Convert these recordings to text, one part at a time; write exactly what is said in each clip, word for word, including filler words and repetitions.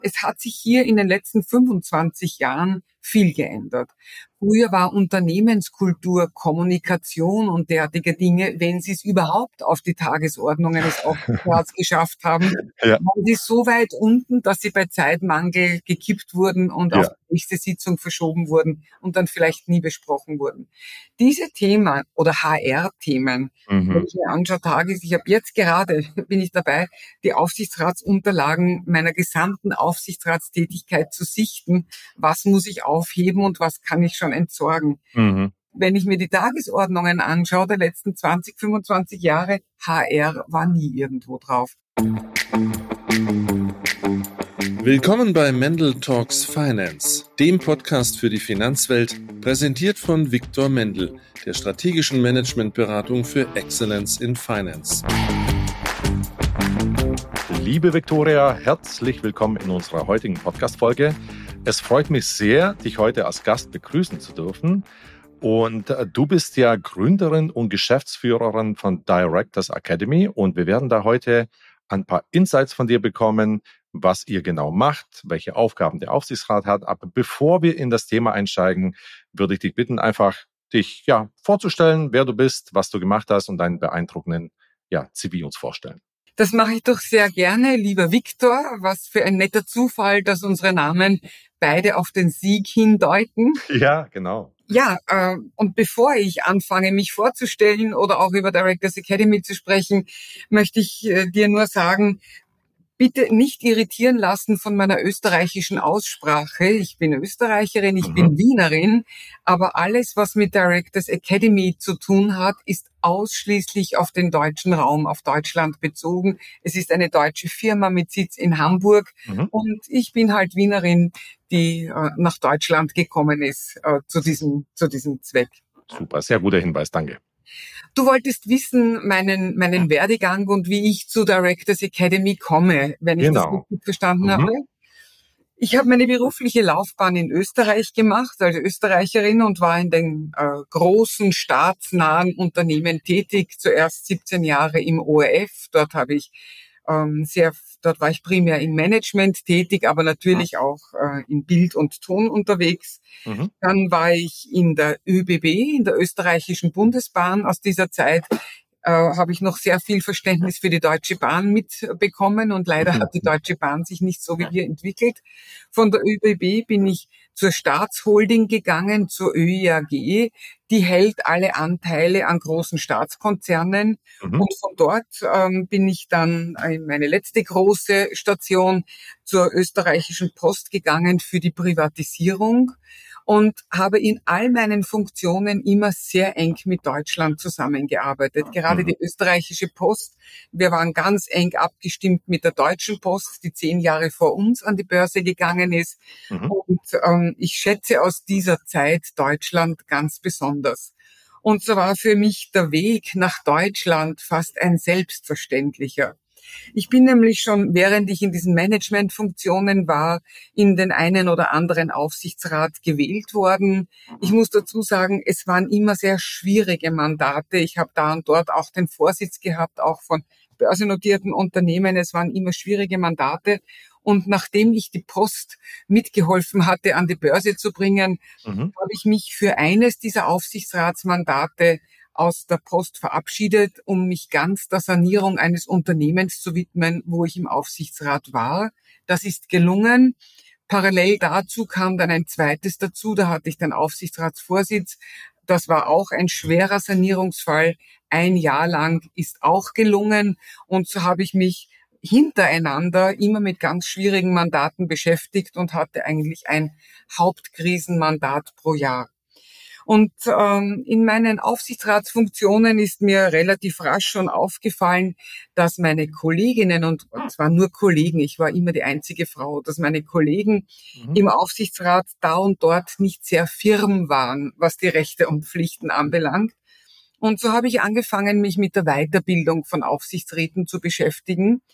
Es hat sich hier in den letzten fünfundzwanzig Jahren viel geändert. Früher war Unternehmenskultur, Kommunikation und derartige Dinge, wenn sie es überhaupt auf die Tagesordnung eines Aufsichtsrats geschafft haben, Ja. waren sie so weit unten, dass sie bei Zeitmangel gekippt wurden und Ja. auf die nächste Sitzung verschoben wurden und dann vielleicht nie besprochen wurden. Diese Themen oder H R-Themen, Mhm. wenn ich mir anschaue, Tages, ich habe jetzt gerade, bin ich dabei, die Aufsichtsratsunterlagen meiner gesamten Aufsichtsratstätigkeit zu sichten. Was muss ich aufheben und was kann ich schon entsorgen? Mhm. Wenn ich mir die Tagesordnungen anschaue, der letzten zwanzig, fünfundzwanzig Jahre, H R war nie irgendwo drauf. Willkommen bei Mendel Talks Finance, dem Podcast für die Finanzwelt, präsentiert von Viktor Mendel, der strategischen Managementberatung für Excellence in Finance. Liebe Viktoria, herzlich willkommen in unserer heutigen Podcast-Folge. Es freut mich sehr, dich heute als Gast begrüßen zu dürfen. Und du bist ja Gründerin und Geschäftsführerin von Directors Academy. Und wir werden da heute ein paar Insights von dir bekommen, was ihr genau macht, welche Aufgaben der Aufsichtsrat hat. Aber bevor wir in das Thema einsteigen, würde ich dich bitten, einfach dich ja vorzustellen, wer du bist, was du gemacht hast und deinen beeindruckenden ja, C V uns vorstellen. Das mache ich doch sehr gerne, lieber Viktor. Was für ein netter Zufall, dass unsere Namen beide auf den Sieg hindeuten. Ja, genau. Ja, äh, und bevor ich anfange, mich vorzustellen oder auch über Directors Academy zu sprechen, möchte ich äh, dir nur sagen, bitte nicht irritieren lassen von meiner österreichischen Aussprache. Ich bin Österreicherin, ich Mhm. bin Wienerin, aber alles, was mit Directors Academy zu tun hat, ist ausschließlich auf den deutschen Raum, auf Deutschland bezogen. Es ist eine deutsche Firma mit Sitz in Hamburg Mhm. und ich bin halt Wienerin, die äh, nach Deutschland gekommen ist äh, zu diesem, zu diesem Zweck. Super, sehr guter Hinweis, danke. Du wolltest wissen, meinen, meinen Werdegang und wie ich zu Directors Academy komme, wenn ich das Genau. richtig verstanden Mhm. habe. Ich habe meine berufliche Laufbahn in Österreich gemacht, als Österreicherin, und war in den äh, großen staatsnahen Unternehmen tätig. Zuerst siebzehn Jahre im O R F. Dort habe ich ähm, sehr, dort war ich primär im Management tätig, aber natürlich auch äh, in Bild und Ton unterwegs. Mhm. Dann war ich in der ÖBB, in der österreichischen Bundesbahn. Aus dieser Zeit äh, habe ich noch sehr viel Verständnis für die Deutsche Bahn mitbekommen und leider hat die Deutsche Bahn sich nicht so wie wir entwickelt. Von der ÖBB bin ich zur Staatsholding gegangen, zur Ö I A G. Die hält alle Anteile an großen Staatskonzernen. Mhm. Und von dort ähm, bin ich dann in meine letzte große Station zur österreichischen Post gegangen für die Privatisierung und habe in all meinen Funktionen immer sehr eng mit Deutschland zusammengearbeitet. Gerade Mhm. die österreichische Post, wir waren ganz eng abgestimmt mit der Deutschen Post, die zehn Jahre vor uns an die Börse gegangen ist. Mhm. Und ähm, ich schätze aus dieser Zeit Deutschland ganz besonders. Und so war für mich der Weg nach Deutschland fast ein selbstverständlicher. Ich bin nämlich schon, während ich in diesen Managementfunktionen war, in den einen oder anderen Aufsichtsrat gewählt worden. Ich muss dazu sagen, es waren immer sehr schwierige Mandate. Ich habe da und dort auch den Vorsitz gehabt, auch von börsennotierten Unternehmen. Es waren immer schwierige Mandate. Und nachdem ich die Post mitgeholfen hatte, an die Börse zu bringen, Mhm. habe ich mich für eines dieser Aufsichtsratsmandate aus der Post verabschiedet, um mich ganz der Sanierung eines Unternehmens zu widmen, wo ich im Aufsichtsrat war. Das ist gelungen. Parallel dazu kam dann ein zweites dazu, da hatte ich den Aufsichtsratsvorsitz. Das war auch ein schwerer Sanierungsfall. Ein Jahr lang ist auch gelungen. Und so habe ich mich hintereinander immer mit ganz schwierigen Mandaten beschäftigt und hatte eigentlich ein Hauptkrisenmandat pro Jahr. Und ähm, in meinen Aufsichtsratsfunktionen ist mir relativ rasch schon aufgefallen, dass meine Kolleginnen, und zwar nur Kollegen, ich war immer die einzige Frau, dass meine Kollegen Mhm. im Aufsichtsrat da und dort nicht sehr firm waren, was die Rechte und Pflichten anbelangt. Und so habe ich angefangen, mich mit der Weiterbildung von Aufsichtsräten zu beschäftigen.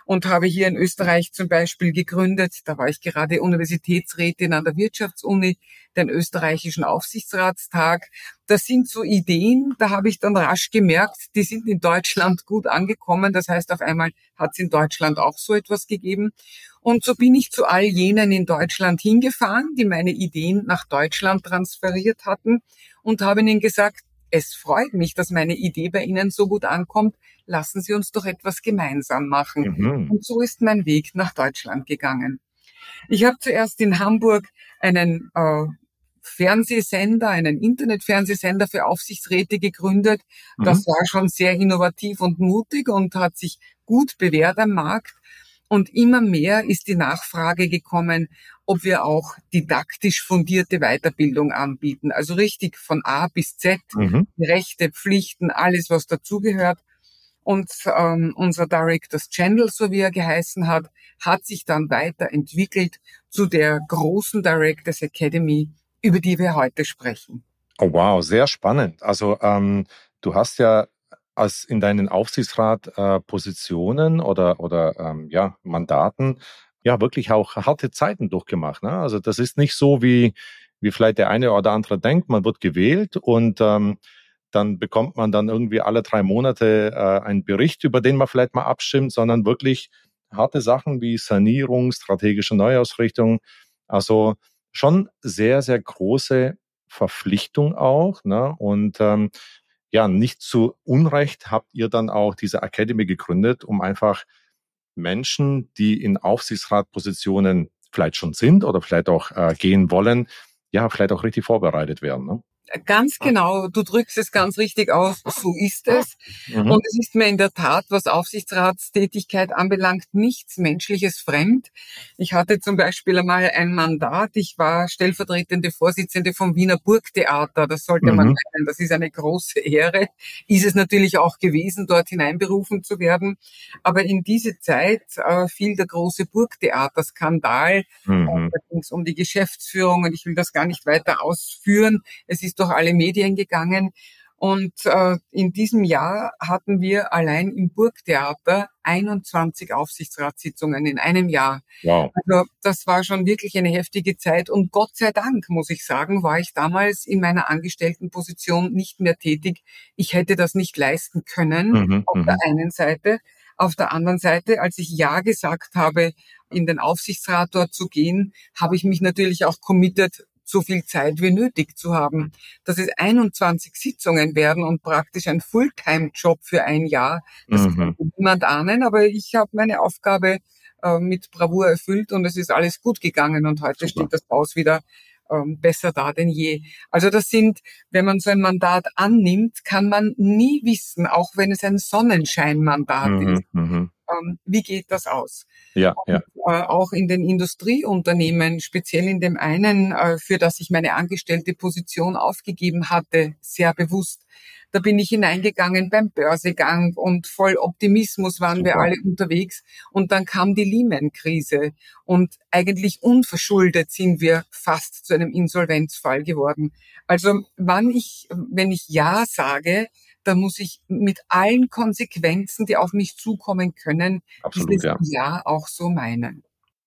und habe hier in Österreich zum Beispiel gegründet, da war ich gerade Universitätsrätin an der Wirtschaftsuni, den österreichischen Aufsichtsratstag. Das sind so Ideen, da habe ich dann rasch gemerkt, die sind in Deutschland gut angekommen. Das heißt, auf einmal hat es in Deutschland auch so etwas gegeben. Und so bin ich zu all jenen in Deutschland hingefahren, die meine Ideen nach Deutschland transferiert hatten und habe ihnen gesagt, es freut mich, dass meine Idee bei Ihnen so gut ankommt. Lassen Sie uns doch etwas gemeinsam machen. Mhm. Und so ist mein Weg nach Deutschland gegangen. Ich habe zuerst in Hamburg einen äh, Fernsehsender, einen Internetfernsehsender für Aufsichtsräte gegründet. Das Mhm. war schon sehr innovativ und mutig und hat sich gut bewährt am Markt. Und immer mehr ist die Nachfrage gekommen, ob wir auch didaktisch fundierte Weiterbildung anbieten. Also richtig von A bis Z, Mhm. Rechte, Pflichten, alles, was dazugehört. Und ähm, unser Directors Channel, so wie er geheißen hat, hat sich dann weiterentwickelt zu der großen Directors Academy, über die wir heute sprechen. Oh wow, sehr spannend. Also ähm, du hast ja als in deinen Aufsichtsrat-Positionen äh, oder oder ähm, ja Mandaten ja wirklich auch harte Zeiten durchgemacht. Ne? Also das ist nicht so wie wie vielleicht der eine oder andere denkt. Man wird gewählt und ähm, dann bekommt man dann irgendwie alle drei Monate äh, einen Bericht, über den man vielleicht mal abstimmt, sondern wirklich harte Sachen wie Sanierung, strategische Neuausrichtung. Also schon sehr sehr große Verpflichtung auch, ne? Und ähm, ja, nicht zu Unrecht habt ihr dann auch diese Academy gegründet, um einfach Menschen, die in Aufsichtsratpositionen vielleicht schon sind oder vielleicht auch äh, gehen wollen, ja, vielleicht auch richtig vorbereitet werden. Ne? Ganz genau, du drückst es ganz richtig aus, so ist es. Mhm. Und es ist mir in der Tat, was Aufsichtsratstätigkeit anbelangt, nichts Menschliches fremd. Ich hatte zum Beispiel einmal ein Mandat, ich war stellvertretende Vorsitzende vom Wiener Burgtheater, das sollte man Mhm. meinen, das ist eine große Ehre, ist es natürlich auch gewesen, dort hineinberufen zu werden. Aber in diese Zeit äh, fiel der große Burgtheaterskandal, Mhm. da ging es um die Geschäftsführung und ich will das gar nicht weiter ausführen. Es ist durch alle Medien gegangen. Und äh, in diesem Jahr hatten wir allein im Burgtheater einundzwanzig Aufsichtsratssitzungen in einem Jahr. Wow. Also das war schon wirklich eine heftige Zeit. Und Gott sei Dank, muss ich sagen, war ich damals in meiner Angestelltenposition nicht mehr tätig. Ich hätte das nicht leisten können, Mhm. auf der Mhm. einen Seite. Auf der anderen Seite, als ich Ja gesagt habe, in den Aufsichtsrat dort zu gehen, habe ich mich natürlich auch committed, so viel Zeit wie nötig zu haben. Dass es einundzwanzig Sitzungen werden und praktisch ein Fulltime-Job für ein Jahr, das kann Mhm. niemand ahnen, aber ich habe meine Aufgabe äh, mit Bravour erfüllt und es ist alles gut gegangen und heute Super. steht das Haus wieder ähm, besser da denn je. Also das sind, wenn man so ein Mandat annimmt, kann man nie wissen, auch wenn es ein Sonnenscheinmandat ist, Mhm. Mhm. ähm, wie geht das aus? Ja, ja. Äh, auch in den Industrieunternehmen, speziell in dem einen, äh, für das ich meine angestellte Position aufgegeben hatte, sehr bewusst. Da bin ich hineingegangen beim Börsegang und voll Optimismus waren wir Super. alle unterwegs. Und dann kam die Lehman-Krise und eigentlich unverschuldet sind wir fast zu einem Insolvenzfall geworden. Also wann ich, wenn ich Ja sage, dann muss ich mit allen Konsequenzen, die auf mich zukommen können, Absolut, dieses ja. Ja auch so meinen.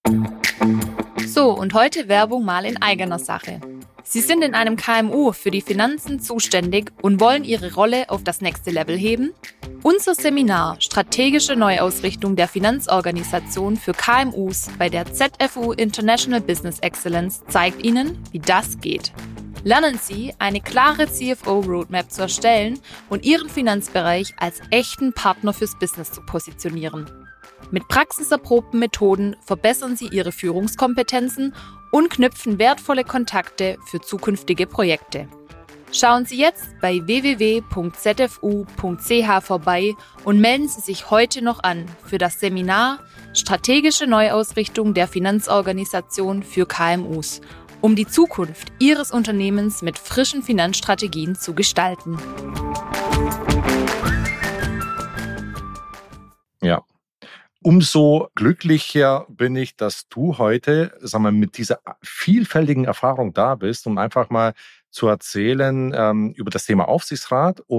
So, und heute Werbung mal in eigener Sache. Sie sind in einem K M U für die Finanzen zuständig und wollen Ihre Rolle auf das nächste Level heben? Unser Seminar Strategische Neuausrichtung der Finanzorganisation für K M Us bei der Z F U International Business Excellence zeigt Ihnen, wie das geht. Lernen Sie, eine klare C F O-Roadmap zu erstellen und Ihren Finanzbereich als echten Partner fürs Business zu positionieren. Mit praxiserprobten Methoden verbessern Sie Ihre Führungskompetenzen und knüpfen wertvolle Kontakte für zukünftige Projekte. Schauen Sie jetzt bei w w w punkt z f u punkt c h vorbei und melden Sie sich heute noch an für das Seminar Strategische Neuausrichtung der Finanzorganisation für K M Us, um die Zukunft Ihres Unternehmens mit frischen Finanzstrategien zu gestalten. Ja. Umso glücklicher bin ich, dass du heute, sagen wir, mit dieser vielfältigen Erfahrung da bist, um einfach mal zu erzählen ähm, über das Thema Aufsichtsrat und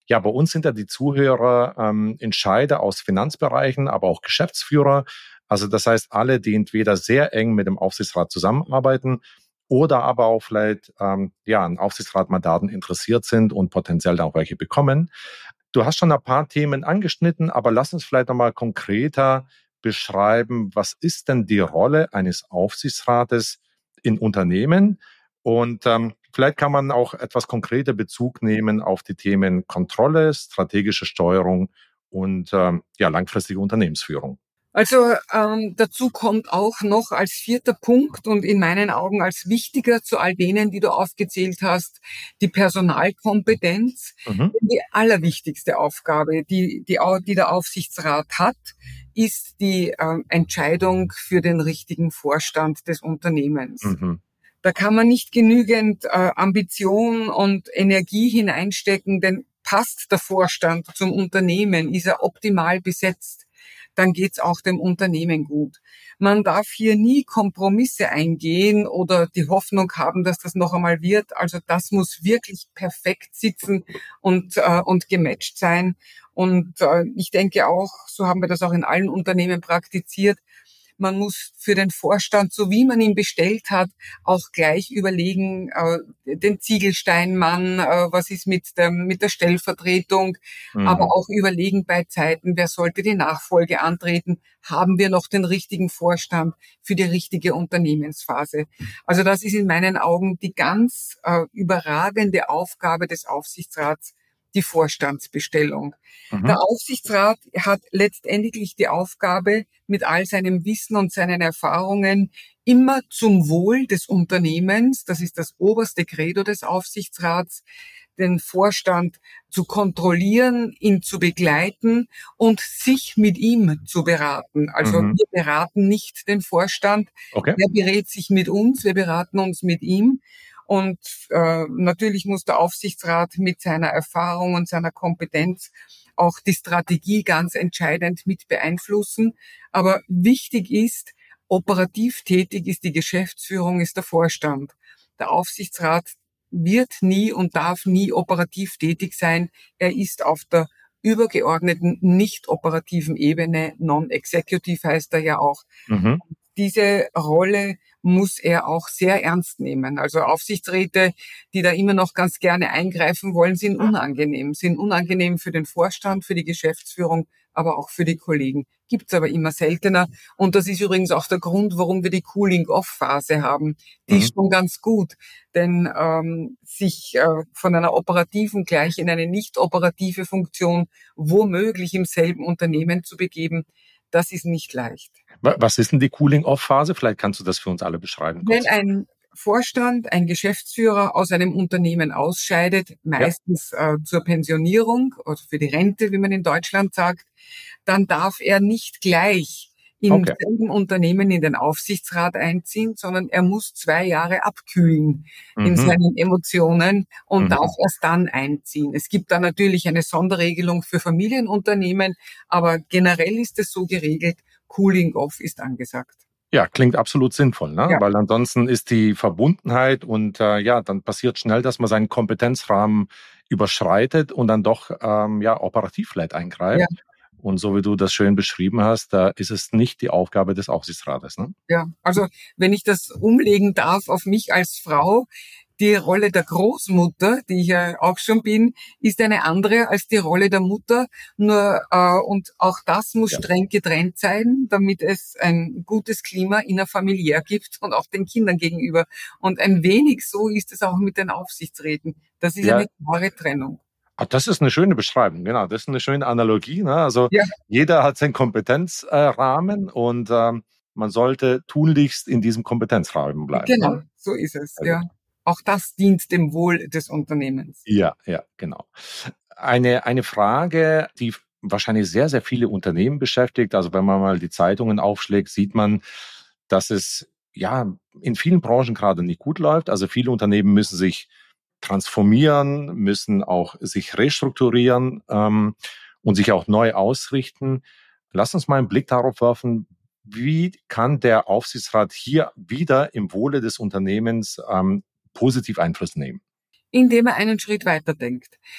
Ja, bei uns sind ja die Zuhörer ähm, Entscheider aus Finanzbereichen, aber auch Geschäftsführer. Also das heißt, alle, die entweder sehr eng mit dem Aufsichtsrat zusammenarbeiten oder aber auch vielleicht ähm, ja, an Aufsichtsratmandaten interessiert sind und potenziell auch welche bekommen. Du hast schon ein paar Themen angeschnitten, aber lass uns vielleicht nochmal konkreter beschreiben, was ist denn die Rolle eines Aufsichtsrates in Unternehmen? Und ähm, vielleicht kann man auch etwas konkreter Bezug nehmen auf die Themen Kontrolle, strategische Steuerung und ähm, ja, langfristige Unternehmensführung. Also ähm, dazu kommt auch noch als vierter Punkt und in meinen Augen als wichtiger zu all denen, die du aufgezählt hast, die Personalkompetenz. Mhm. Die allerwichtigste Aufgabe, die, die, die der Aufsichtsrat hat, ist die ähm, Entscheidung für den richtigen Vorstand des Unternehmens. Mhm. Da kann man nicht genügend äh, Ambition und Energie hineinstecken, denn passt der Vorstand zum Unternehmen, ist er optimal besetzt, dann geht's auch dem Unternehmen gut. Man darf hier nie Kompromisse eingehen oder die Hoffnung haben, dass das noch einmal wird. Also das muss wirklich perfekt sitzen und äh, und gematcht sein. Und äh, ich denke auch, so haben wir das auch in allen Unternehmen praktiziert, man muss für den Vorstand, so wie man ihn bestellt hat, auch gleich überlegen, äh, den Ziegelsteinmann, äh, was ist mit der, mit der Stellvertretung, Mhm. aber auch überlegen bei Zeiten, wer sollte die Nachfolge antreten, haben wir noch den richtigen Vorstand für die richtige Unternehmensphase. Also das ist in meinen Augen die ganz äh, überragende Aufgabe des Aufsichtsrats, die Vorstandsbestellung. Mhm. Der Aufsichtsrat hat letztendlich die Aufgabe, mit all seinem Wissen und seinen Erfahrungen immer zum Wohl des Unternehmens, das ist das oberste Credo des Aufsichtsrats, den Vorstand zu kontrollieren, ihn zu begleiten und sich mit ihm zu beraten. Also Mhm. wir beraten nicht den Vorstand, Okay. er berät sich mit uns, wir beraten uns mit ihm. Und äh, natürlich muss der Aufsichtsrat mit seiner Erfahrung und seiner Kompetenz auch die Strategie ganz entscheidend mit beeinflussen. Aber wichtig ist, operativ tätig ist die Geschäftsführung, ist der Vorstand. Der Aufsichtsrat wird nie und darf nie operativ tätig sein. Er ist auf der übergeordneten, nicht operativen Ebene, non-executive heißt er ja auch. Mhm. Diese Rolle muss er auch sehr ernst nehmen. Also Aufsichtsräte, die da immer noch ganz gerne eingreifen wollen, sind unangenehm. Sind unangenehm für den Vorstand, für die Geschäftsführung, aber auch für die Kollegen. Gibt's aber immer seltener. Und das ist übrigens auch der Grund, warum wir die Cooling-Off-Phase haben. Die Mhm. ist schon ganz gut. Denn ähm, sich äh, von einer operativen gleich in eine nicht operative Funktion womöglich im selben Unternehmen zu begeben, das ist nicht leicht. Was ist denn die Cooling-Off-Phase? Vielleicht kannst du das für uns alle beschreiben. Wenn Kurz. ein Vorstand, ein Geschäftsführer aus einem Unternehmen ausscheidet, meistens ja. äh, zur Pensionierung oder für die Rente, wie man in Deutschland sagt, dann darf er nicht gleich im Okay. selben Unternehmen in den Aufsichtsrat einziehen, sondern er muss zwei Jahre abkühlen Mhm. in seinen Emotionen und Mhm. darf erst dann einziehen. Es gibt da natürlich eine Sonderregelung für Familienunternehmen, aber generell ist es so geregelt, Cooling Off ist angesagt. Ja, klingt absolut sinnvoll, ne? Ja. Weil ansonsten ist die Verbundenheit und äh, ja, dann passiert schnell, dass man seinen Kompetenzrahmen überschreitet und dann doch ähm, ja operativ vielleicht eingreift. Ja. Und so wie du das schön beschrieben hast, da ist es nicht die Aufgabe des Aufsichtsrates, ne? Ja, also wenn ich das umlegen darf auf mich als Frau, die Rolle der Großmutter, die ich ja auch schon bin, ist eine andere als die Rolle der Mutter. Nur äh, und auch das muss Ja. streng getrennt sein, damit es ein gutes Klima innerfamiliär gibt und auch den Kindern gegenüber. Und ein wenig so ist es auch mit den Aufsichtsräten. Das ist Ja. eine klare Trennung. Ah, das ist eine schöne Beschreibung, genau. Das ist eine schöne Analogie, ne? Also Ja. jeder hat seinen Kompetenzrahmen äh, und ähm, man sollte tunlichst in diesem Kompetenzrahmen bleiben. Genau, Ne? so ist es. Also. Ja, auch das dient dem Wohl des Unternehmens. Ja, ja, genau. Eine, eine Frage, die wahrscheinlich sehr, sehr viele Unternehmen beschäftigt. Also wenn man mal die Zeitungen aufschlägt, sieht man, dass es ja in vielen Branchen gerade nicht gut läuft. Also viele Unternehmen müssen sich transformieren, müssen auch sich restrukturieren ähm, und sich auch neu ausrichten. Lass uns mal einen Blick darauf werfen, wie kann der Aufsichtsrat hier wieder im Wohle des Unternehmens ähm, positiv Einfluss nehmen? Indem er einen Schritt weiter denkt.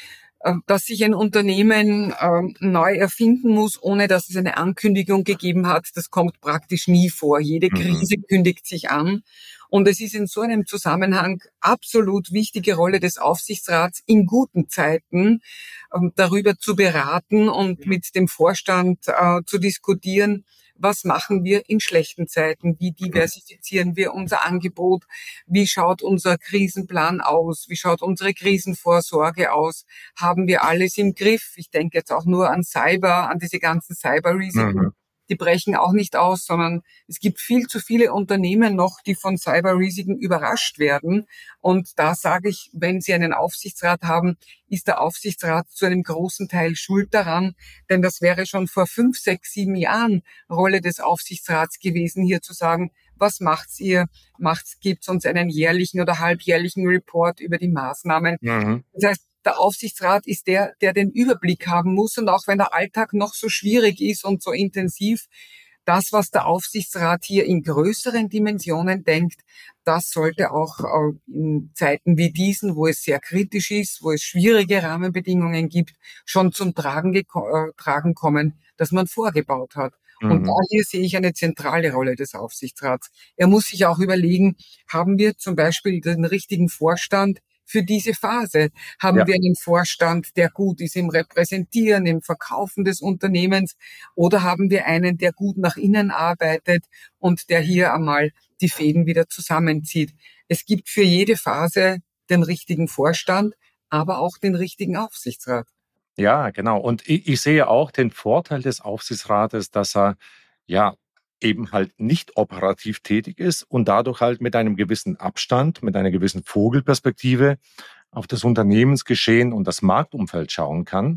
dass sich ein Unternehmen äh, neu erfinden muss, ohne dass es eine Ankündigung gegeben hat. Das kommt praktisch nie vor. Jede Krise mhm. kündigt sich an. Und es ist in so einem Zusammenhang absolut wichtige Rolle des Aufsichtsrats, in guten Zeiten äh, darüber zu beraten und mit dem Vorstand äh, zu diskutieren, was machen wir in schlechten Zeiten? Wie diversifizieren wir unser Angebot? Wie schaut unser Krisenplan aus? Wie schaut unsere Krisenvorsorge aus? Haben wir alles im Griff? Ich denke jetzt auch nur an Cyber, an diese ganzen Cyberrisiken. Mhm. Die brechen auch nicht aus, sondern es gibt viel zu viele Unternehmen noch, die von Cyberrisiken überrascht werden. Und da sage ich, wenn Sie einen Aufsichtsrat haben, ist der Aufsichtsrat zu einem großen Teil schuld daran. Denn das wäre schon vor fünf, sechs, sieben Jahren Rolle des Aufsichtsrats gewesen, hier zu sagen, was macht's ihr? Macht's, gibt's uns einen jährlichen oder halbjährlichen Report über die Maßnahmen? Mhm. Das heißt, der Aufsichtsrat ist der, der den Überblick haben muss. Und auch wenn der Alltag noch so schwierig ist und so intensiv, das, was der Aufsichtsrat hier in größeren Dimensionen denkt, das sollte auch in Zeiten wie diesen, wo es sehr kritisch ist, wo es schwierige Rahmenbedingungen gibt, schon zum Tragen, geko- äh, Tragen kommen, dass man vorgebaut hat. Mhm. Und da hier sehe ich eine zentrale Rolle des Aufsichtsrats. Er muss sich auch überlegen, haben wir zum Beispiel den richtigen Vorstand für diese Phase? Haben ja. wir einen Vorstand, der gut ist im Repräsentieren, im Verkaufen des Unternehmens, oder haben wir einen, der gut nach innen arbeitet und der hier einmal die Fäden wieder zusammenzieht? Es gibt für jede Phase den richtigen Vorstand, aber auch den richtigen Aufsichtsrat. Ja, genau. Und ich, ich sehe auch den Vorteil des Aufsichtsrates, dass er ja eben halt nicht operativ tätig ist und dadurch halt mit einem gewissen Abstand, mit einer gewissen Vogelperspektive auf das Unternehmensgeschehen und das Marktumfeld schauen kann.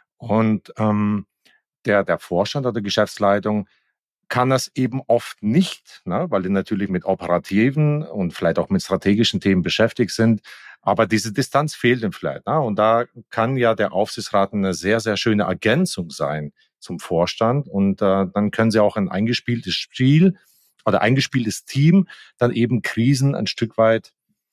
Und ähm, der, der Vorstand oder Geschäftsleitung kann das eben oft nicht, ne, weil die natürlich mit operativen und vielleicht auch mit strategischen Themen beschäftigt sind. Aber diese Distanz fehlt ihnen vielleicht. Ne? Und da kann ja der Aufsichtsrat eine sehr, sehr schöne Ergänzung sein zum Vorstand. Und äh, dann können sie auch ein eingespieltes Spiel oder eingespieltes Team dann eben Krisen ein Stück weit,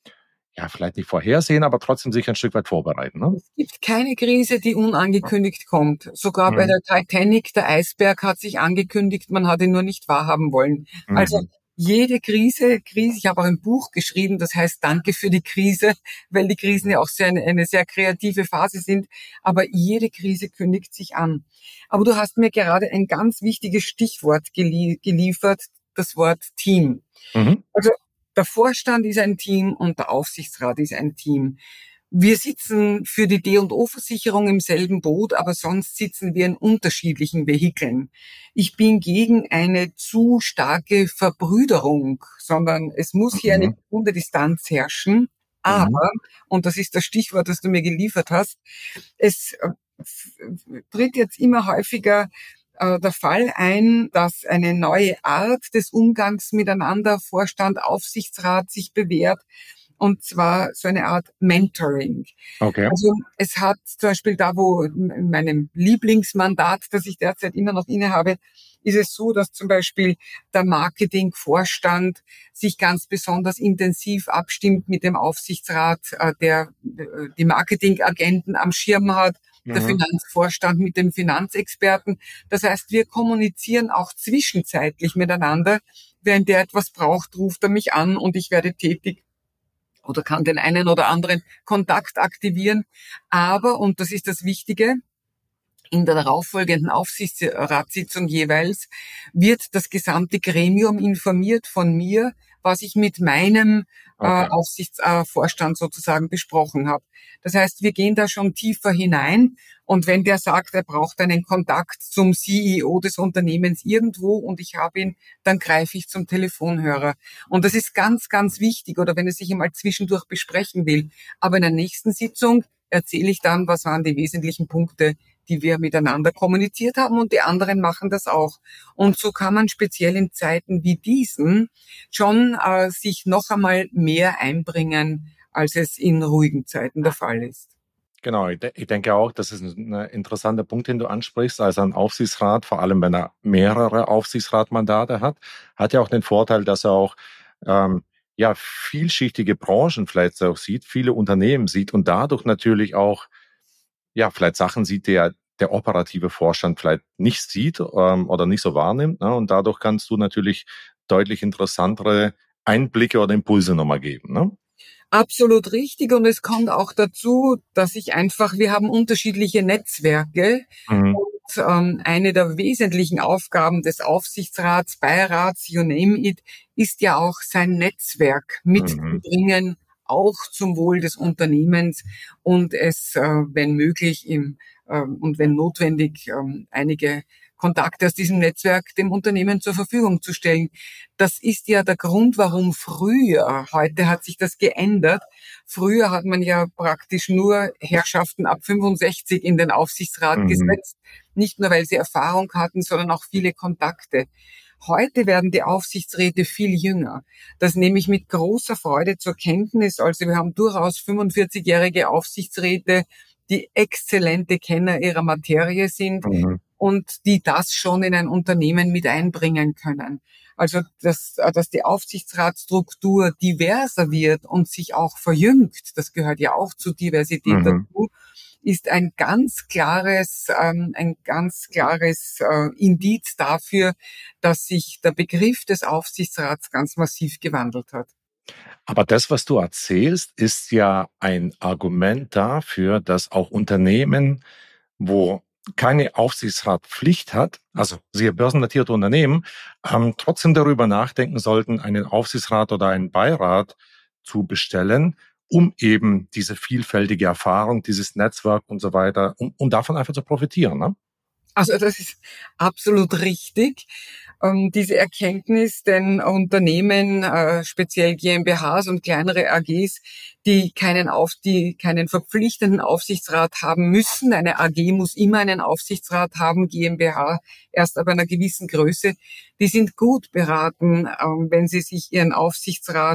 ja, vielleicht nicht vorhersehen, aber trotzdem sich ein Stück weit vorbereiten. Ne? Es gibt keine Krise, die unangekündigt kommt. Sogar mhm. bei der Titanic, der Eisberg hat sich angekündigt, man hat ihn nur nicht wahrhaben wollen. Mhm. Also jede Krise, Krise, ich habe auch ein Buch geschrieben, das heißt Danke für die Krise, weil die Krisen ja auch sehr eine, eine sehr kreative Phase sind. Aber jede Krise kündigt sich an. Aber du hast mir gerade ein ganz wichtiges Stichwort gelie- geliefert, das Wort Team. Mhm. Also der Vorstand ist ein Team und der Aufsichtsrat ist ein Team. Wir sitzen für die D und O-Versicherung im selben Boot, aber sonst sitzen wir in unterschiedlichen Vehikeln. Ich bin gegen eine zu starke Verbrüderung, sondern es muss hier eine gesunde Distanz herrschen. Aber, und das ist das Stichwort, das du mir geliefert hast, es tritt jetzt immer häufiger der Fall ein, dass eine neue Art des Umgangs miteinander, Vorstand, Aufsichtsrat sich bewährt, und zwar so eine Art Mentoring. Okay. Also es hat zum Beispiel da, wo in meinem Lieblingsmandat, das ich derzeit immer noch innehabe, ist es so, dass zum Beispiel der Marketingvorstand sich ganz besonders intensiv abstimmt mit dem Aufsichtsrat, der die Marketingagenten am Schirm hat, der mhm. Finanzvorstand mit dem Finanzexperten. Das heißt, wir kommunizieren auch zwischenzeitlich miteinander. Wenn der etwas braucht, ruft er mich an und ich werde tätig oder kann den einen oder anderen Kontakt aktivieren. Aber, und das ist das Wichtige, in der darauffolgenden Aufsichtsratssitzung jeweils wird das gesamte Gremium informiert von mir, was ich mit meinem okay. äh, Aufsichtsvorstand äh, sozusagen besprochen habe. Das heißt, wir gehen da schon tiefer hinein, und wenn der sagt, er braucht einen Kontakt zum C E O des Unternehmens irgendwo und ich habe ihn, dann greife ich zum Telefonhörer. Und das ist ganz, ganz wichtig, oder wenn er sich einmal zwischendurch besprechen will. Aber in der nächsten Sitzung erzähle ich dann, was waren die wesentlichen Punkte, die wir miteinander kommuniziert haben, und die anderen machen das auch. Und so kann man speziell in Zeiten wie diesen schon äh, sich noch einmal mehr einbringen, als es in ruhigen Zeiten der Fall ist. Genau, ich, de- ich denke auch, das ist ein interessanter Punkt, den du ansprichst. Also ein Aufsichtsrat, vor allem wenn er mehrere Aufsichtsratmandate hat, hat ja auch den Vorteil, dass er auch ähm, ja vielschichtige Branchen vielleicht auch sieht, viele Unternehmen sieht und dadurch natürlich auch ja, vielleicht Sachen sieht, der der operative Vorstand vielleicht nicht sieht ähm, oder nicht so wahrnimmt. Ne? Und dadurch kannst du natürlich deutlich interessantere Einblicke oder Impulse nochmal geben. Ne? Absolut richtig. Und es kommt auch dazu, dass ich einfach, wir haben unterschiedliche Netzwerke. Mhm. Und ähm, eine der wesentlichen Aufgaben des Aufsichtsrats, Beirats, you name it, ist ja auch sein Netzwerk mitzubringen, mhm. auch zum Wohl des Unternehmens und es, äh, wenn möglich im, äh, und wenn notwendig, äh, einige Kontakte aus diesem Netzwerk dem Unternehmen zur Verfügung zu stellen. Das ist ja der Grund, warum früher, heute hat sich das geändert, früher hat man ja praktisch nur Herrschaften ab fünfundsechzig in den Aufsichtsrat mhm. gesetzt, nicht nur weil sie Erfahrung hatten, sondern auch viele Kontakte. Heute werden die Aufsichtsräte viel jünger. Das nehme ich mit großer Freude zur Kenntnis. Also wir haben durchaus fünfundvierzigjährige Aufsichtsräte, die exzellente Kenner ihrer Materie sind mhm. und die das schon in ein Unternehmen mit einbringen können. Also dass, dass die Aufsichtsratsstruktur diverser wird und sich auch verjüngt, das gehört ja auch zur Diversität mhm. dazu, ist ein ganz klares, ähm, ein ganz klares äh, Indiz dafür, dass sich der Begriff des Aufsichtsrats ganz massiv gewandelt hat. Aber das, was du erzählst, ist ja ein Argument dafür, dass auch Unternehmen, wo keine Aufsichtsratpflicht hat, also sehr börsennotierte Unternehmen, ähm, trotzdem darüber nachdenken sollten, einen Aufsichtsrat oder einen Beirat zu bestellen, um eben diese vielfältige Erfahrung, dieses Netzwerk und so weiter, um, um davon einfach zu profitieren. Ne? Also das ist absolut richtig. Ähm, diese Erkenntnis, denn Unternehmen, äh, speziell GmbHs und kleinere A Gs, die keinen auf, die keinen verpflichtenden Aufsichtsrat haben müssen. Eine A G muss immer einen Aufsichtsrat haben, GmbH erst ab einer gewissen Größe. Die sind gut beraten, äh, wenn sie sich ihren Aufsichtsrat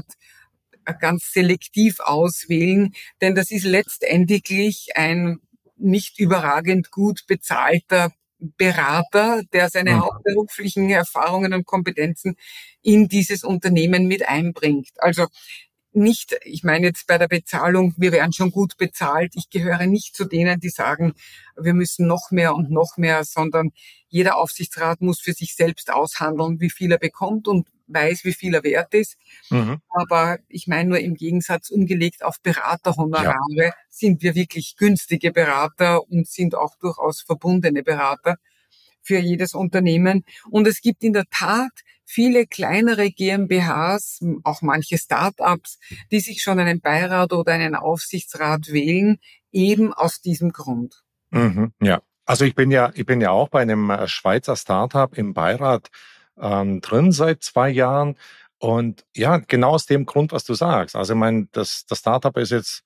ganz selektiv auswählen, denn das ist letztendlich ein nicht überragend gut bezahlter Berater, der seine mhm. hauptberuflichen Erfahrungen und Kompetenzen in dieses Unternehmen mit einbringt. Also nicht, ich meine jetzt bei der Bezahlung, wir werden schon gut bezahlt. Ich gehöre nicht zu denen, die sagen, wir müssen noch mehr und noch mehr, sondern jeder Aufsichtsrat muss für sich selbst aushandeln, wie viel er bekommt und weiß, wie viel er wert ist. Mhm. Aber ich meine nur im Gegensatz umgelegt auf Beraterhonorare ja. sind wir wirklich günstige Berater und sind auch durchaus verbundene Berater für jedes Unternehmen. Und es gibt in der Tat viele kleinere GmbHs, auch manche Start-ups, die sich schon einen Beirat oder einen Aufsichtsrat wählen, eben aus diesem Grund. Mhm, ja, also ich bin ja, ich bin ja auch bei einem Schweizer Start-up im Beirat ähm, drin seit zwei Jahren. Und ja, genau aus dem Grund, was du sagst. Also ich meine, das, das Startup ist jetzt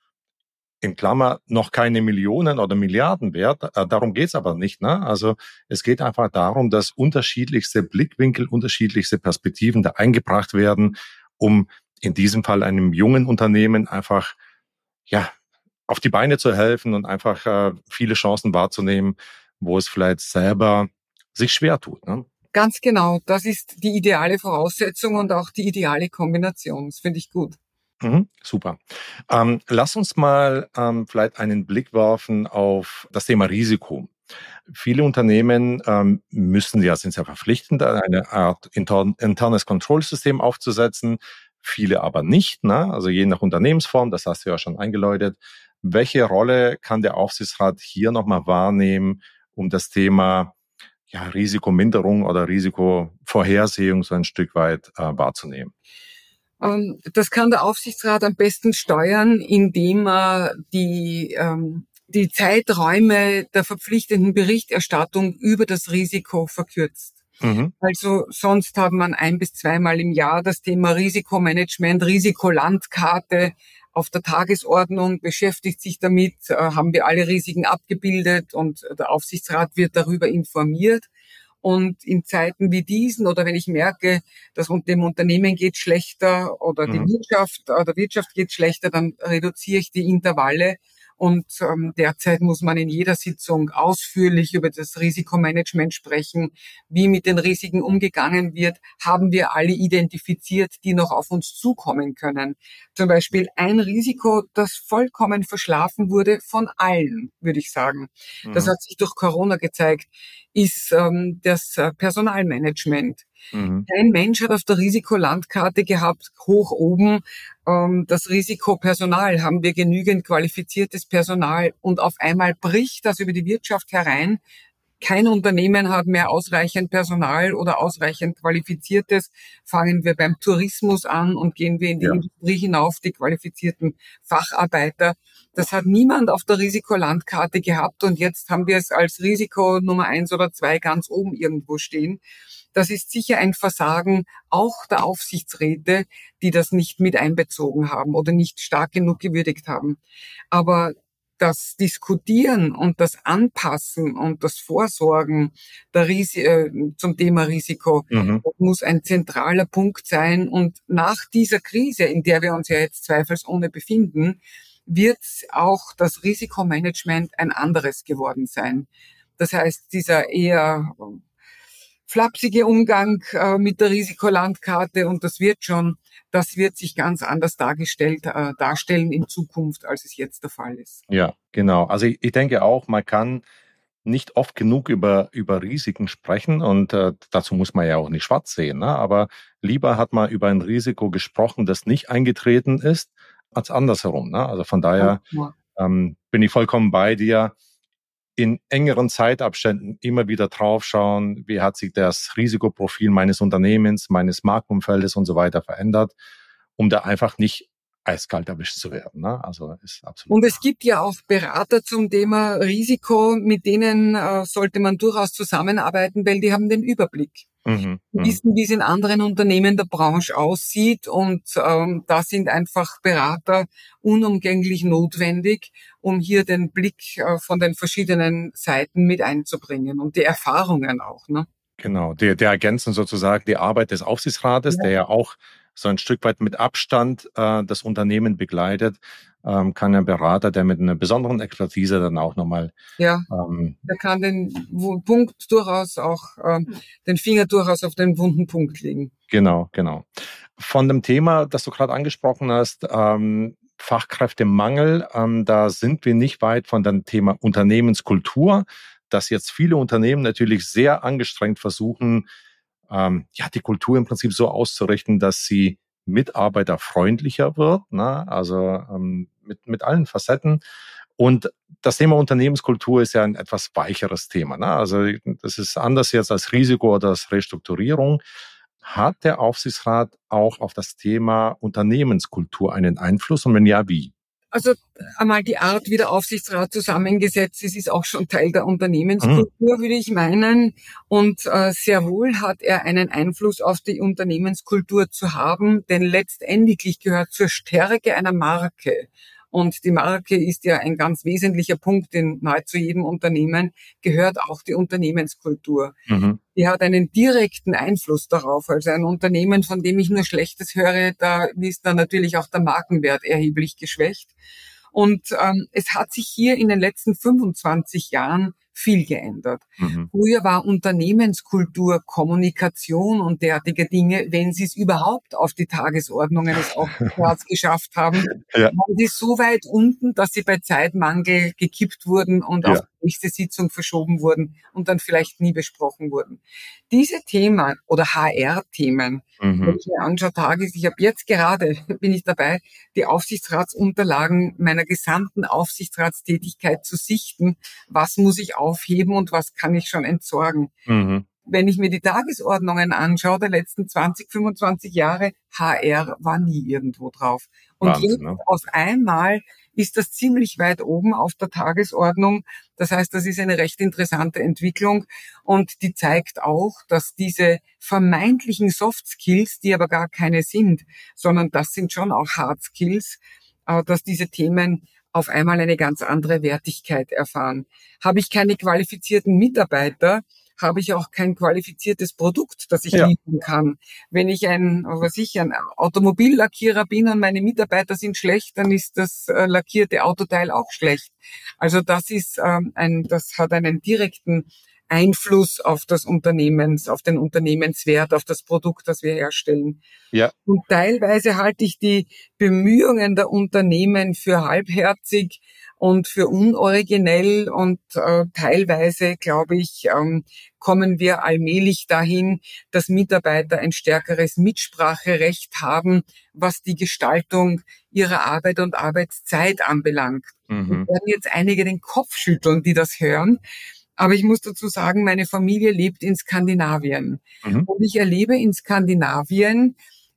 in Klammer noch keine Millionen oder Milliarden wert. Äh, darum geht's aber nicht. Ne? Also es geht einfach darum, dass unterschiedlichste Blickwinkel, unterschiedlichste Perspektiven da eingebracht werden, um in diesem Fall einem jungen Unternehmen einfach ja auf die Beine zu helfen und einfach äh, viele Chancen wahrzunehmen, wo es vielleicht selber sich schwer tut. Ne? Ganz genau. Das ist die ideale Voraussetzung und auch die ideale Kombination. Das finde ich gut. Mhm, super. Ähm, lass uns mal ähm, vielleicht einen Blick werfen auf das Thema Risiko. Viele Unternehmen ähm, müssen ja, sind ja verpflichtend, eine Art intern, internes Kontrollsystem aufzusetzen. Viele aber nicht, ne? Also je nach Unternehmensform, das hast du ja schon eingeläutet. Welche Rolle kann der Aufsichtsrat hier nochmal wahrnehmen, um das Thema ja, Risikominderung oder Risikovorhersehung so ein Stück weit äh, wahrzunehmen? Das kann der Aufsichtsrat am besten steuern, indem er die, ähm, die Zeiträume der verpflichtenden Berichterstattung über das Risiko verkürzt. Mhm. Also sonst hat man ein bis zweimal im Jahr das Thema Risikomanagement, Risikolandkarte auf der Tagesordnung, beschäftigt sich damit, äh, haben wir alle Risiken abgebildet und der Aufsichtsrat wird darüber informiert. Und in Zeiten wie diesen oder wenn ich merke, dass dem Unternehmen geht schlechter oder die mhm. Wirtschaft oder Wirtschaft geht schlechter, dann reduziere ich die Intervalle Und ähm, derzeit muss man in jeder Sitzung ausführlich über das Risikomanagement sprechen, wie mit den Risiken umgegangen wird. Haben wir alle identifiziert, die noch auf uns zukommen können? Zum Beispiel ein Risiko, das vollkommen verschlafen wurde von allen, würde ich sagen. Mhm. Das hat sich durch Corona gezeigt, ist ähm, das äh, Personalmanagement. Mhm. Kein Mensch hat auf der Risikolandkarte gehabt, hoch oben, ähm, das Risiko Personal. Haben wir genügend qualifiziertes Personal? Und auf einmal bricht das über die Wirtschaft herein. Kein Unternehmen hat mehr ausreichend Personal oder ausreichend Qualifiziertes. Fangen wir beim Tourismus an und gehen wir in die ja. Industrie hinauf, die qualifizierten Facharbeiter. Das hat niemand auf der Risikolandkarte gehabt und jetzt haben wir es als Risiko Nummer eins oder zwei ganz oben irgendwo stehen. Das ist sicher ein Versagen auch der Aufsichtsräte, die das nicht mit einbezogen haben oder nicht stark genug gewürdigt haben. Aber das Diskutieren und das Anpassen und das Vorsorgen der Risi- äh, zum Thema Risiko mhm. muss ein zentraler Punkt sein. Und nach dieser Krise, in der wir uns ja jetzt zweifelsohne befinden, wird auch das Risikomanagement ein anderes geworden sein. Das heißt, dieser eher flapsige Umgang äh, mit der Risikolandkarte, und das wird schon, das wird sich ganz anders dargestellt, äh, darstellen in Zukunft, als es jetzt der Fall ist. Ja, genau. Also ich, ich denke auch, man kann nicht oft genug über, über Risiken sprechen und äh, dazu muss man ja auch nicht schwarz sehen, ne? Aber lieber hat man über ein Risiko gesprochen, das nicht eingetreten ist, als andersherum, ne? Also von daher ja. ähm, bin ich vollkommen bei dir. In engeren Zeitabständen immer wieder draufschauen, wie hat sich das Risikoprofil meines Unternehmens, meines Marktumfeldes und so weiter verändert, um da einfach nicht eiskalt erwischt zu werden. Ne? Also ist absolut. Und es gibt ja auch Berater zum Thema Risiko, mit denen äh, sollte man durchaus zusammenarbeiten, weil die haben den Überblick. Mhm, die wissen, wie es in anderen Unternehmen der Branche aussieht, und ähm, da sind einfach Berater unumgänglich notwendig, um hier den Blick äh, von den verschiedenen Seiten mit einzubringen und die Erfahrungen auch. Ne? Genau, der, der ergänzen sozusagen die Arbeit des Aufsichtsrates, ja. der ja auch so ein Stück weit mit Abstand äh, das Unternehmen begleitet, ähm, kann ein Berater, der mit einer besonderen Expertise dann auch nochmal... Ja, ähm, der kann den Punkt durchaus auch, ähm, den Finger durchaus auf den wunden Punkt legen. Genau, genau. Von dem Thema, das du gerade angesprochen hast, ähm, Fachkräftemangel, ähm, da sind wir nicht weit von dem Thema Unternehmenskultur, dass jetzt viele Unternehmen natürlich sehr angestrengt versuchen, ähm, ja, die Kultur im Prinzip so auszurichten, dass sie mitarbeiterfreundlicher wird, ne? Also ähm, mit, mit allen Facetten. Und das Thema Unternehmenskultur ist ja ein etwas weicheres Thema, ne? Also das ist anders jetzt als Risiko oder als Restrukturierung. Hat der Aufsichtsrat auch auf das Thema Unternehmenskultur einen Einfluss und wenn ja, wie? Also einmal die Art, wie der Aufsichtsrat zusammengesetzt ist, ist auch schon Teil der Unternehmenskultur, mhm. würde ich meinen. Und äh, sehr wohl hat er einen Einfluss auf die Unternehmenskultur zu haben, denn letztendlich gehört zur Stärke einer Marke. Und die Marke ist ja ein ganz wesentlicher Punkt in nahezu jedem Unternehmen, gehört auch die Unternehmenskultur. Mhm. Die hat einen direkten Einfluss darauf. Also ein Unternehmen, von dem ich nur Schlechtes höre, da ist dann natürlich auch der Markenwert erheblich geschwächt. Und ähm, es hat sich hier in den letzten fünfundzwanzig Jahren viel geändert. Mhm. Früher war Unternehmenskultur, Kommunikation und derartige Dinge, wenn sie es überhaupt auf die Tagesordnung eines Aufsichtsrats geschafft haben, ja. waren sie so weit unten, dass sie bei Zeitmangel gekippt wurden und ja. auf die nächste Sitzung verschoben wurden und dann vielleicht nie besprochen wurden. Diese Themen oder H R-Themen, mhm. wenn ich mir anschaue, Tages, ich habe jetzt gerade, bin ich dabei, die Aufsichtsratsunterlagen meiner gesamten Aufsichtsratstätigkeit zu sichten. Was muss ich aufheben und was kann ich schon entsorgen? Mhm. Wenn ich mir die Tagesordnungen anschaue, der letzten zwanzig, fünfundzwanzig Jahre, H R war nie irgendwo drauf. Und Wahnsinn, jetzt ne? auf einmal ist das ziemlich weit oben auf der Tagesordnung. Das heißt, das ist eine recht interessante Entwicklung und die zeigt auch, dass diese vermeintlichen Soft Skills, die aber gar keine sind, sondern das sind schon auch Hard Skills, dass diese Themen auf einmal eine ganz andere Wertigkeit erfahren. Habe ich keine qualifizierten Mitarbeiter, habe ich auch kein qualifiziertes Produkt, das ich Ja. liefern kann. Wenn ich ein, was ich, ein Automobillackierer bin und meine Mitarbeiter sind schlecht, dann ist das äh, lackierte Autoteil auch schlecht. Also das ist ähm, ein, das hat einen direkten Einfluss auf das Unternehmens, auf den Unternehmenswert, auf das Produkt, das wir herstellen. Ja. Und teilweise halte ich die Bemühungen der Unternehmen für halbherzig und für unoriginell und äh, teilweise, glaube ich, ähm, kommen wir allmählich dahin, dass Mitarbeiter ein stärkeres Mitspracherecht haben, was die Gestaltung ihrer Arbeit und Arbeitszeit anbelangt. Mhm. Es werden jetzt einige den Kopf schütteln, die das hören. Aber ich muss dazu sagen, meine Familie lebt in Skandinavien. Mhm. Und ich erlebe in Skandinavien,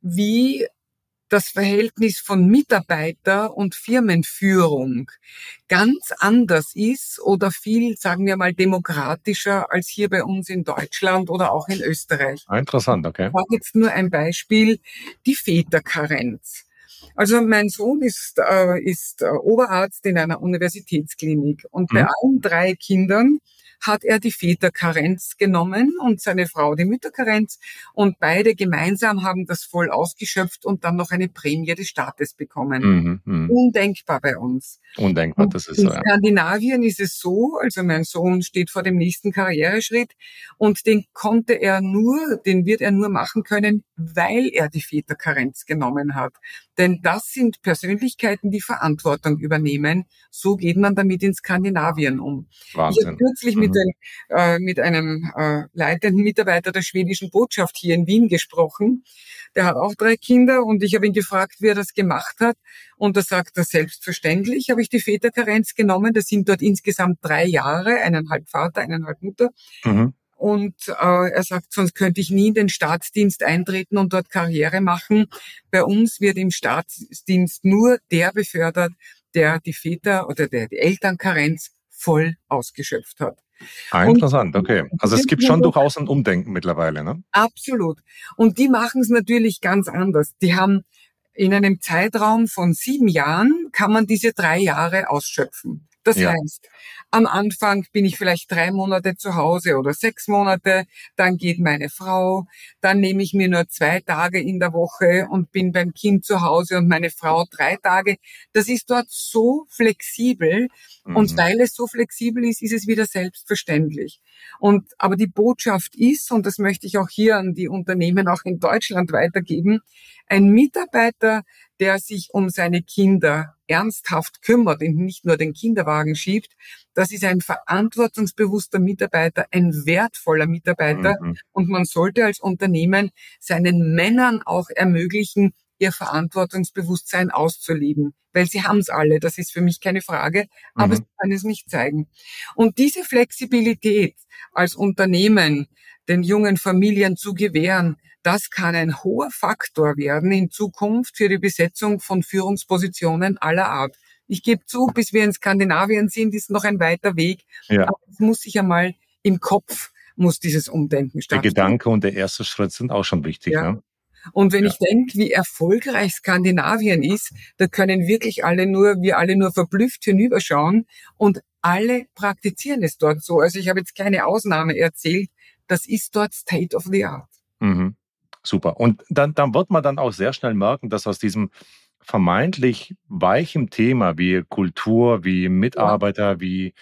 wie das Verhältnis von Mitarbeiter und Firmenführung ganz anders ist oder viel, sagen wir mal, demokratischer als hier bei uns in Deutschland oder auch in Österreich. Ah, interessant, okay. Ich sage jetzt nur ein Beispiel, die Väterkarenz. Also mein Sohn ist, äh, ist äh, Oberarzt in einer Universitätsklinik und bei Mhm. allen drei Kindern hat er die Väterkarenz genommen und seine Frau die Mütterkarenz und beide gemeinsam haben das voll ausgeschöpft und dann noch eine Prämie des Staates bekommen. Mhm. Mhm. Undenkbar bei uns. Undenkbar, Und das ist in so, ja. Skandinavien ist es so, also mein Sohn steht vor dem nächsten Karriereschritt und den konnte er nur, den wird er nur machen können, weil er die Väterkarenz genommen hat. Denn das sind Persönlichkeiten, die Verantwortung übernehmen. So geht man damit in Skandinavien um. Ich habe Wahnsinn. kürzlich Mhm. mit, den, äh, mit einem äh, leitenden Mitarbeiter der schwedischen Botschaft hier in Wien gesprochen. Der hat auch drei Kinder und ich habe ihn gefragt, wie er das gemacht hat. Und da sagt er, selbstverständlich habe ich die Väterkarenz genommen. Das sind dort insgesamt drei Jahre, eineinhalb Vater, eineinhalb Mutter. Mhm. Und äh, er sagt, sonst könnte ich nie in den Staatsdienst eintreten und dort Karriere machen. Bei uns wird im Staatsdienst nur der befördert, der die Väter- oder der die Elternkarenz voll ausgeschöpft hat. Ah, Und interessant, okay. Also es gibt schon durchaus ein Umdenken mittlerweile, ne? absolut. Und die machen es natürlich ganz anders. Die haben in einem Zeitraum von sieben Jahren kann man diese drei Jahre ausschöpfen. Das Ja. heißt, am Anfang bin ich vielleicht drei Monate zu Hause oder sechs Monate, dann geht meine Frau, dann nehme ich mir nur zwei Tage in der Woche und bin beim Kind zu Hause und meine Frau drei Tage. Das ist dort so flexibel und Mhm. weil es so flexibel ist, ist es wieder selbstverständlich. Und aber die Botschaft ist, und das möchte ich auch hier an die Unternehmen auch in Deutschland weitergeben, ein Mitarbeiter, der sich um seine Kinder ernsthaft kümmert und nicht nur den Kinderwagen schiebt, das ist ein verantwortungsbewusster Mitarbeiter, ein wertvoller Mitarbeiter. Mhm. Und man sollte als Unternehmen seinen Männern auch ermöglichen, ihr Verantwortungsbewusstsein auszuleben. Weil sie haben es alle, das ist für mich keine Frage, aber Mhm. sie können es nicht zeigen. Und diese Flexibilität als Unternehmen den jungen Familien zu gewähren, das kann ein hoher Faktor werden in Zukunft für die Besetzung von Führungspositionen aller Art. Ich gebe zu, bis wir in Skandinavien sind, ist noch ein weiter Weg. Ja. Aber es muss sich einmal im Kopf, muss dieses Umdenken Der stattfinden. Gedanke und der erste Schritt sind auch schon wichtig, Ja. ne? Und wenn Ja. ich denke, wie erfolgreich Skandinavien ist, da können wirklich alle nur, wir alle nur verblüfft hinüberschauen und alle praktizieren es dort so. Also ich habe jetzt keine Ausnahme erzählt. Das ist dort State of the Art. Mhm. Super. Und dann, dann wird man dann auch sehr schnell merken, dass aus diesem vermeintlich weichen Thema wie Kultur, wie Mitarbeiter, wie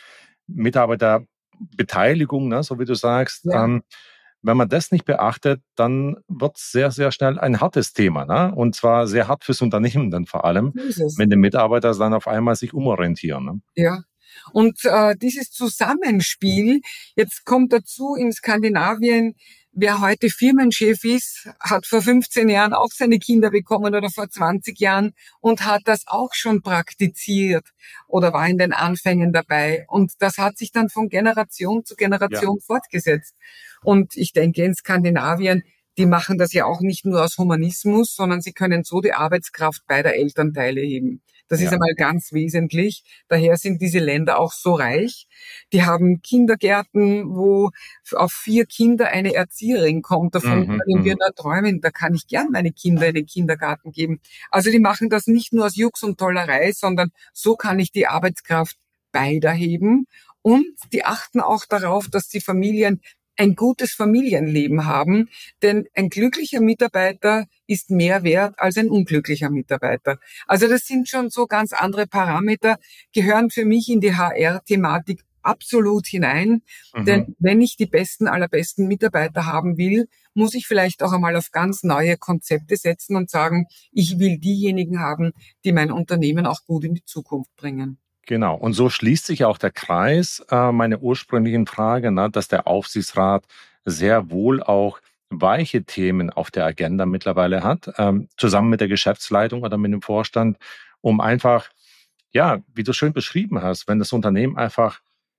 Mitarbeiterbeteiligung, ne, so wie du sagst, Ja. ähm, wenn man das nicht beachtet, dann wird es sehr, sehr schnell ein hartes Thema, ne? Und zwar sehr hart fürs Unternehmen dann vor allem, So ist es. wenn die Mitarbeiter dann auf einmal sich umorientieren. Ne? Ja. Und äh, dieses Zusammenspiel, jetzt kommt dazu in Skandinavien, wer heute Firmenchef ist, hat vor fünfzehn Jahren auch seine Kinder bekommen oder vor zwanzig Jahren und hat das auch schon praktiziert oder war in den Anfängen dabei. Und das hat sich dann von Generation zu Generation fortgesetzt. Und ich denke, in Skandinavien, die machen das ja auch nicht nur aus Humanismus, sondern sie können so die Arbeitskraft beider Elternteile heben. Das Ja. ist einmal ganz wesentlich. Daher sind diese Länder auch so reich. Die haben Kindergärten, wo auf vier Kinder eine Erzieherin kommt. Davon Mhm, können wir mhm. nur träumen. Da kann ich gern meine Kinder in den Kindergarten geben. Also die machen das nicht nur aus Jux und Tollerei, sondern so kann ich die Arbeitskraft beider heben. Und die achten auch darauf, dass die Familien ein gutes Familienleben haben, denn ein glücklicher Mitarbeiter ist mehr wert als ein unglücklicher Mitarbeiter. Also das sind schon so ganz andere Parameter, gehören für mich in die H R-Thematik absolut hinein. Mhm. Denn wenn ich die besten, allerbesten Mitarbeiter haben will, muss ich vielleicht auch einmal auf ganz neue Konzepte setzen und sagen, ich will diejenigen haben, die mein Unternehmen auch gut in die Zukunft bringen. Genau. Und so schließt sich auch der Kreis äh, meiner ursprünglichen Frage, ne, dass der Aufsichtsrat sehr wohl auch weiche Themen auf der Agenda mittlerweile hat, ähm, zusammen mit der Geschäftsleitung oder mit dem Vorstand, um einfach, ja, wie du schön beschrieben hast, wenn das Unternehmen einfach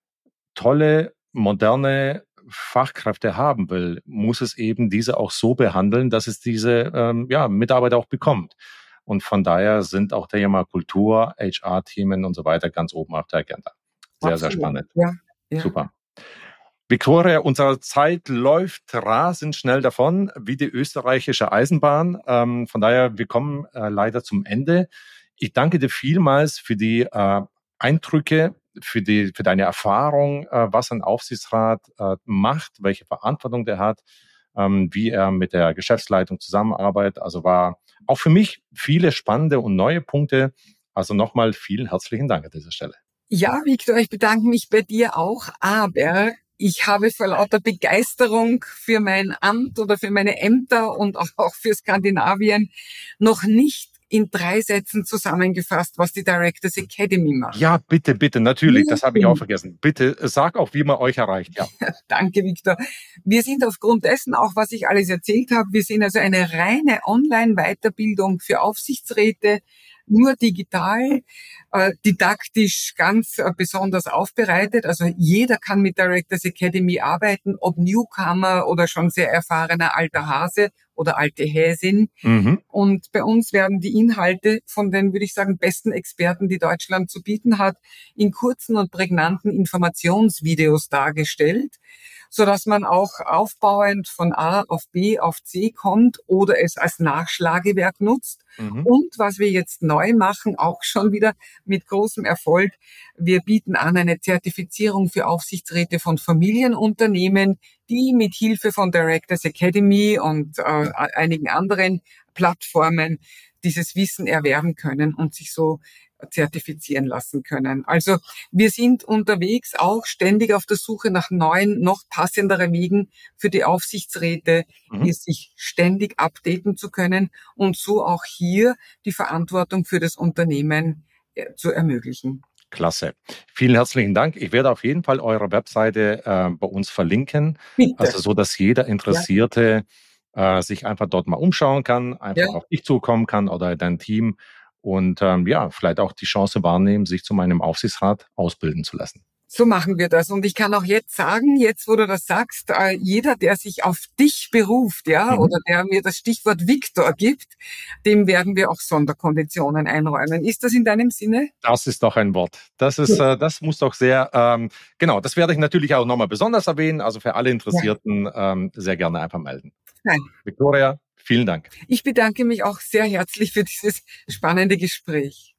tolle, moderne Fachkräfte haben will, muss es eben diese auch so behandeln, dass es diese ähm, ja, Mitarbeiter auch bekommt. Und von daher sind auch Thema Kultur, H R-Themen und so weiter ganz oben auf der Agenda. Sehr, Absolut. Sehr spannend. Ja, ja. Super. Viktoria, unsere Zeit läuft rasend schnell davon, wie die österreichische Eisenbahn. Ähm, von daher, wir kommen äh, leider zum Ende. Ich danke dir vielmals für die äh, Eindrücke, für die, für deine Erfahrung, äh, was ein Aufsichtsrat äh, macht, welche Verantwortung der hat, ähm, wie er mit der Geschäftsleitung zusammenarbeitet. Also war auch für mich viele spannende und neue Punkte. Also nochmal vielen herzlichen Dank an dieser Stelle. Ja, Viktor, ich bedanke mich bei dir auch, aber ich habe vor lauter Begeisterung für mein Amt oder für meine Ämter und auch für Skandinavien noch nicht in drei Sätzen zusammengefasst, was die Directors Academy macht. Ja, bitte, bitte, natürlich, das habe ich auch vergessen. Bitte, sag auch, wie man euch erreicht. Ja. Danke, Viktor. Wir sind aufgrund dessen, auch was ich alles erzählt habe, wir sind also eine reine Online-Weiterbildung für Aufsichtsräte, nur digital, äh, didaktisch ganz äh, besonders aufbereitet. Also jeder kann mit Directors Academy arbeiten, ob Newcomer oder schon sehr erfahrener alter Hase oder alte Häsin. Mhm. Und bei uns werden die Inhalte von den, würde ich sagen, besten Experten, die Deutschland zu bieten hat, in kurzen und prägnanten Informationsvideos dargestellt, so dass man auch aufbauend von A auf B auf C kommt oder es als Nachschlagewerk nutzt. Mhm. Und was wir jetzt neu machen, auch schon wieder mit großem Erfolg, wir bieten an eine Zertifizierung für Aufsichtsräte von Familienunternehmen, die mit Hilfe von Directors Academy und äh, einigen anderen Plattformen dieses Wissen erwerben können und sich so zertifizieren lassen können. Also wir sind unterwegs auch ständig auf der Suche nach neuen, noch passenderen Wegen für die Aufsichtsräte, mhm. hier sich ständig updaten zu können und so auch hier die Verantwortung für das Unternehmen äh, zu ermöglichen. Klasse. Vielen herzlichen Dank. Ich werde auf jeden Fall eure Webseite äh, bei uns verlinken, Bitte. Also so, dass jeder Interessierte ja. äh, sich einfach dort mal umschauen kann, einfach ja. auf dich zukommen kann oder dein Team. Und ähm, ja, vielleicht auch die Chance wahrnehmen, sich zu meinem Aufsichtsrat ausbilden zu lassen. So machen wir das. Und ich kann auch jetzt sagen, jetzt wo du das sagst, äh, jeder, der sich auf dich beruft, ja, mhm. oder der mir das Stichwort Viktor gibt, dem werden wir auch Sonderkonditionen einräumen. Ist das in deinem Sinne? Das ist doch ein Wort. Das ist, ja. äh, das muss doch sehr, ähm, genau, das werde ich natürlich auch nochmal besonders erwähnen. Also für alle Interessierten ja. ähm, sehr gerne einfach melden. Nein. Viktoria, vielen Dank. Ich bedanke mich auch sehr herzlich für dieses spannende Gespräch.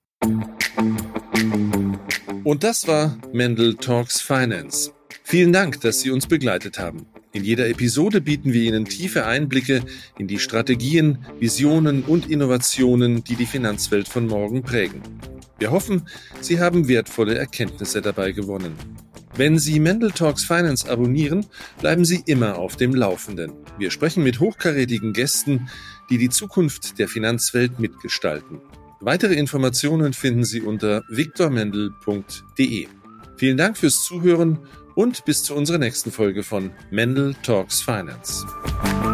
Und das war Mendel Talks Finance. Vielen Dank, dass Sie uns begleitet haben. In jeder Episode bieten wir Ihnen tiefe Einblicke in die Strategien, Visionen und Innovationen, die die Finanzwelt von morgen prägen. Wir hoffen, Sie haben wertvolle Erkenntnisse dabei gewonnen. Wenn Sie Mendel Talks Finance abonnieren, bleiben Sie immer auf dem Laufenden. Wir sprechen mit hochkarätigen Gästen, die die Zukunft der Finanzwelt mitgestalten. Weitere Informationen finden Sie unter viktor mendel punkt de. Vielen Dank fürs Zuhören und bis zu unserer nächsten Folge von Mendel Talks Finance.